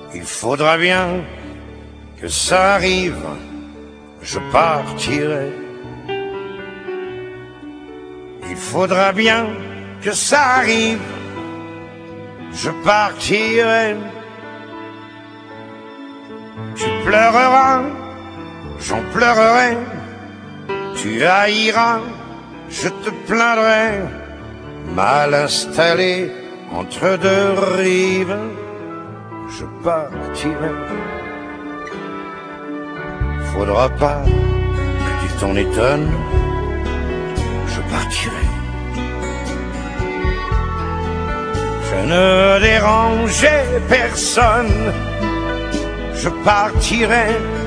Il faudra bien que ça arrive, je partirai. Il faudra bien que ça arrive, je partirai. Tu pleureras, j'en pleurerai. Tu haïras, je te plaindrai. Mal installé entre deux rives, je partirai. Faudra pas que tu t'en étonnes, je partirai. Je ne dérangerai personne, je partirai.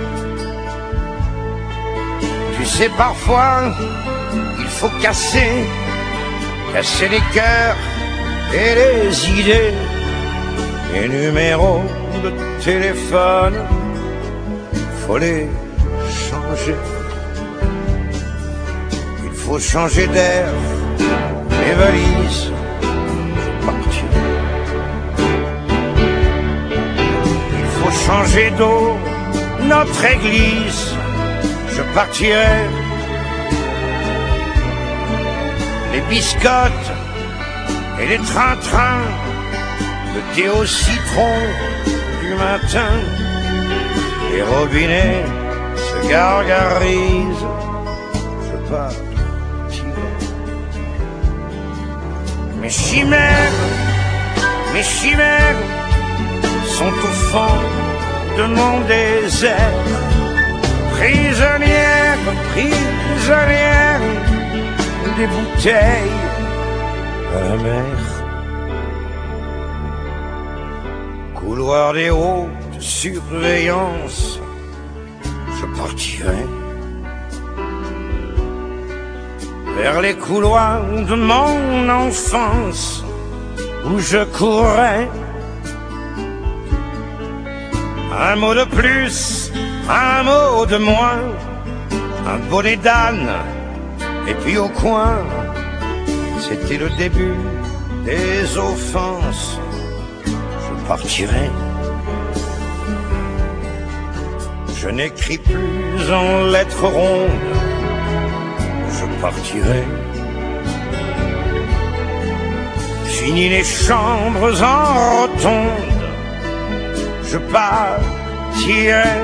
Tu sais, parfois, il faut casser les cœurs et les idées, les numéros de téléphone, faut les changer. Il faut changer d'air, les valises, je partirai. Il faut changer d'eau, notre église, je partirai. Les biscottes et les trains-trains, le thé au citron du matin, les robinets se gargarisent, je partirai. Mes chimères sont au fond de mon désert, prisonnières des bouteilles à la mer. Couloir des hautes surveillance, je partirai. Vers les couloirs de mon enfance où je courais. Un mot de plus, un mot de moins, un bonnet d'âne. Et puis au coin, c'était le début des offenses, je partirai. Je n'écris plus en lettres rondes, je partirai. Fini les chambres en rotonde, je partirai.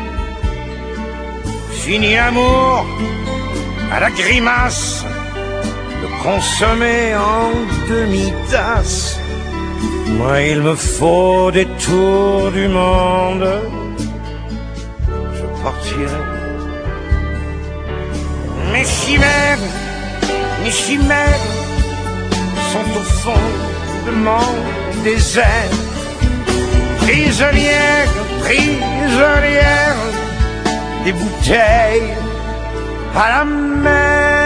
Fini l'amour à la grimace, le consommer en demi-tasse. Moi, il me faut des tours du monde, je partirai. Mes chimères sont au fond de mon désert, prisonnières des bouteilles à la mer.